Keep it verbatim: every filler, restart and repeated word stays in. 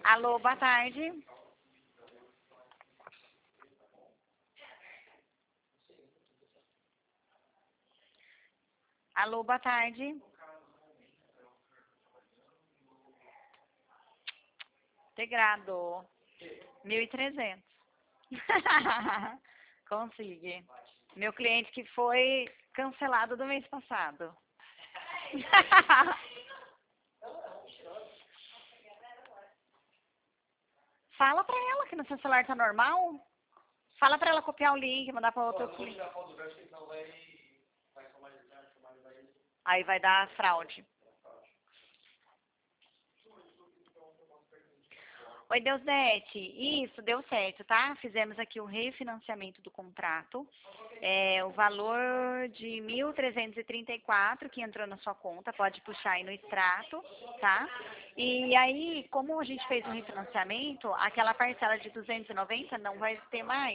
Alô, boa tarde. Alô, boa tarde. Integrado. Mil e trezentos. Consigo. Meu cliente que foi cancelado do mês passado. Fala pra ela que no seu celular tá normal. Fala pra ela copiar o link, mandar pra outro cliente. Aí vai dar fraude. Oi, Deusete. Isso, deu certo, tá? Fizemos aqui o refinanciamento do contrato. É, o valor de mil trezentos e trinta e quatro que entrou na sua conta, pode puxar aí no extrato, tá? E aí, como a gente fez um refinanciamento, aquela parcela de duzentos e noventa não vai ter mais.